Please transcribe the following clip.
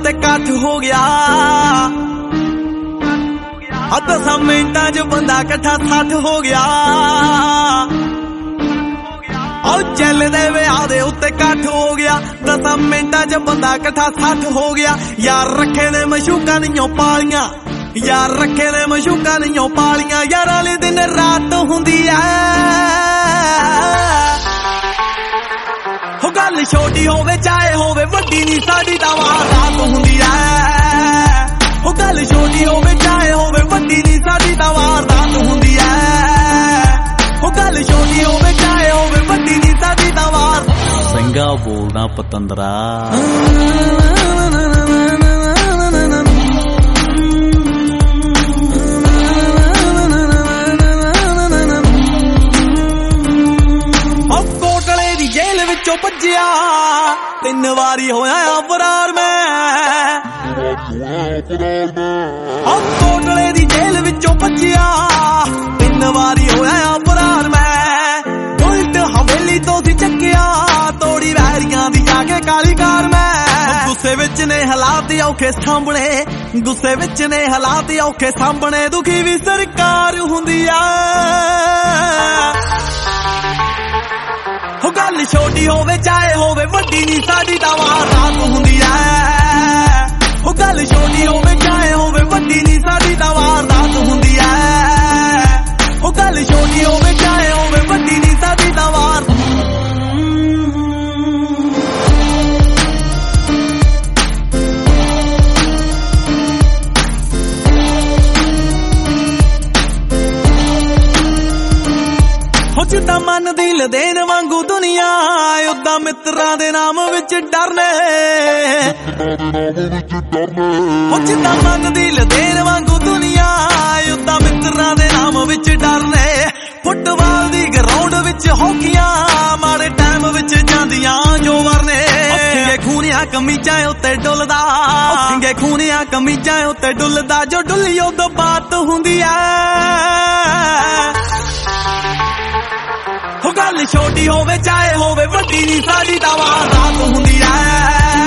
उत्ते कट हो गया 10 मिंटां च बंदा कट्ठा 60 हो गया चलदे विआह दे उत्ते कट हो गया 10 मिंटां च बंदा कट्ठा 60 हो गया यार रखे ने मशूकां दियां पालियां यार रखे ने मशूकां दियां पालियां यार वाले दिन रात हुंदी ऐ हो गल छोटी होवे चाहे होवे वड्डी नी साडी तां रात हुंदी ऐ हो गल छोटी होवे चाहे होवे वड्डी नी साडी तां रात हुंदी ऐ हो गल छोटी होवे चाहे होवे वड्डी नी साडी तां संगा बोलदा पतंदरा भज्जिया 3 वारी होया फरार मैं कोटले दी जेल विचों भज्जिया 3 वारी होया फरार मैं उल्ट हवेली तो सी चक्किया तोड़ी वैरियां दी जाके काली कार मैं गुस्से विच ने हालात औखे सामने गुस्से विच ने हालात औखे सामने दुखी भी सरकार हुंदी आ हो गल छोटी होवे चाहे होवे वड्डी नी साडी तां रात हुंदी ऐ हो गल छोटी होवे चाहे होवे वड्डी नी साडी तां रात हुंदी ऐ हो गल छोटी होवे चाहे होवे वड्डी नी साडी तां जिद्दां मन दिल देन वांगू दुनिया उद्दां मित्रां दे नाम विच डरने जिद्दां मन दिल देन वांगू दुनिया उद्दां मित्रां दे नाम विच डरने फुटबाल दी ग्राउंड विच हॉकियां माड़े टाइम विच जांदियां जो वरने खूनिया कमीजां उत्ते डुलदा खूनिया कमीजां उत्ते डुलदा जो डुली उदों बात हुंदी ऐ हो गल छोटी होवे चाहे होवे वड्डी नी साडी तां रात हुंदी ऐ